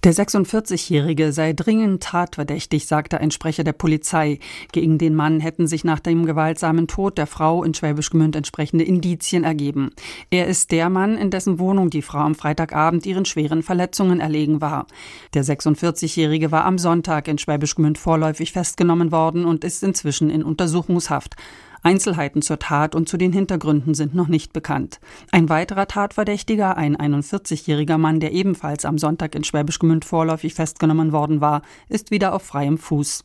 Der 46-Jährige sei dringend tatverdächtig, sagte ein Sprecher der Polizei. Gegen den Mann hätten sich nach dem gewaltsamen Tod der Frau in Schwäbisch Gmünd entsprechende Indizien ergeben. Er ist der Mann, in dessen Wohnung die Frau am Freitagabend ihren schweren Verletzungen erlegen war. Der 46-Jährige war am Sonntag in Schwäbisch Gmünd vorläufig festgenommen worden und ist inzwischen in Untersuchungshaft. Einzelheiten zur Tat und zu den Hintergründen sind noch nicht bekannt. Ein weiterer Tatverdächtiger, ein 41-jähriger Mann, der ebenfalls am Sonntag in Schwäbisch Gmünd vorläufig festgenommen worden war, ist wieder auf freiem Fuß.